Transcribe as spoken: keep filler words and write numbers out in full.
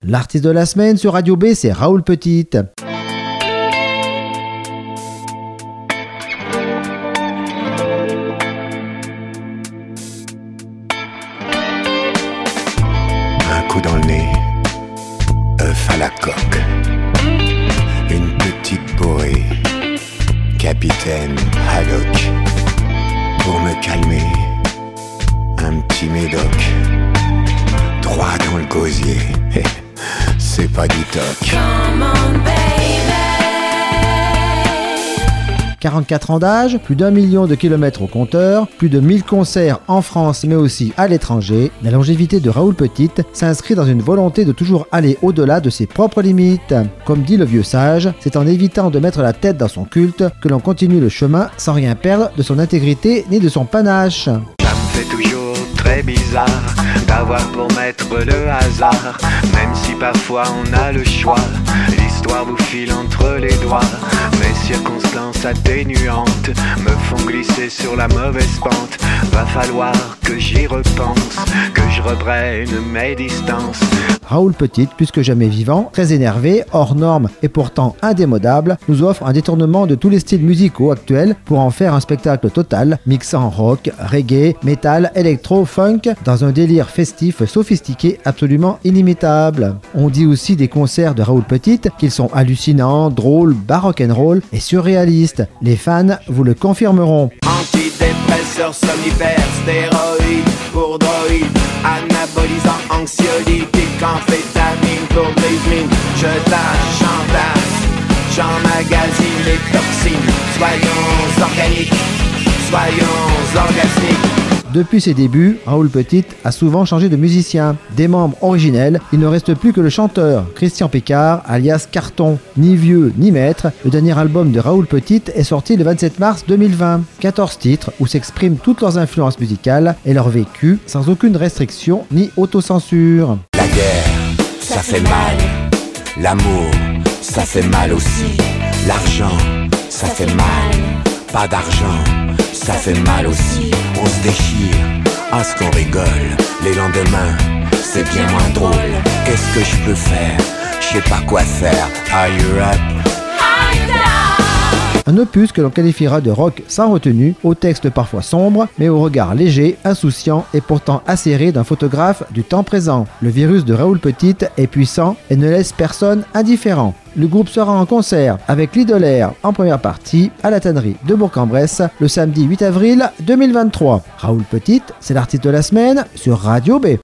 L'artiste de la semaine sur Radio B, c'est Raoul Petite. Un coup dans le nez, œuf à la coque, une petite bourrée, capitaine Haddock. Pour me calmer, un petit médoc, droit dans le gosier, c'est pas du toc. quarante-quatre ans d'âge, plus d'un million de kilomètres au compteur, plus de mille concerts en France mais aussi à l'étranger, la longévité de Raoul Petite s'inscrit dans une volonté de toujours aller au-delà de ses propres limites. Comme dit le vieux sage, c'est en évitant de mettre la tête dans son culte que l'on continue le chemin sans rien perdre de son intégrité ni de son panache. Ça me fait toujours très bizarre d'avoir pour maître le hasard, même si parfois on a le choix, l'histoire vous file entre les doigts. Mes circonstances atténuantes me font glisser sur la mauvaise pente. Va falloir que j'y repense, que je reprenne mes distances. Raoul Petite, plus que jamais vivant, très énervé, hors norme et pourtant indémodable, nous offre un détournement de tous les styles musicaux actuels pour en faire un spectacle total, mixant rock, reggae, métal, électro, funk, dans un délire festif sophistiqué absolument inimitable. On dit aussi des concerts de Raoul Petite qu'ils sont hallucinants, drôles, baroque and roll et surréalistes. Les fans vous le confirmeront. Antidépresseurs, somnifères, stéroïdes pour droïdes, anabolisants, anxiolytiques, amphétamines pour grismine. Je tâche, j'entasse, j'emmagasine les toxines. Soyons organiques, soyons orgasmiques. Depuis ses débuts, Raoul Petite a souvent changé de musicien. Des membres originels, il ne reste plus que le chanteur, Christian Picard, alias Carton. Ni vieux, ni maître, le dernier album de Raoul Petite est sorti le vingt-sept mars deux mille vingt. quatorze titres où s'expriment toutes leurs influences musicales et leur vécu, sans aucune restriction ni autocensure. La guerre, ça fait mal. L'amour, ça fait mal aussi. L'argent, ça fait mal. Pas d'argent, ça fait mal aussi. On se déchire, à ce qu'on rigole. Les lendemains, c'est bien moins drôle. Qu'est-ce que je peux faire? Je sais pas quoi faire. Are you rap? Un opus que l'on qualifiera de rock sans retenue, au texte parfois sombre, mais au regard léger, insouciant et pourtant acéré d'un photographe du temps présent. Le virus de Raoul Petite est puissant et ne laisse personne indifférent. Le groupe sera en concert avec l'Idolaire en première partie à la Tannerie de Bourg-en-Bresse le samedi huit avril deux mille vingt-trois. Raoul Petite, c'est l'artiste de la semaine sur Radio B.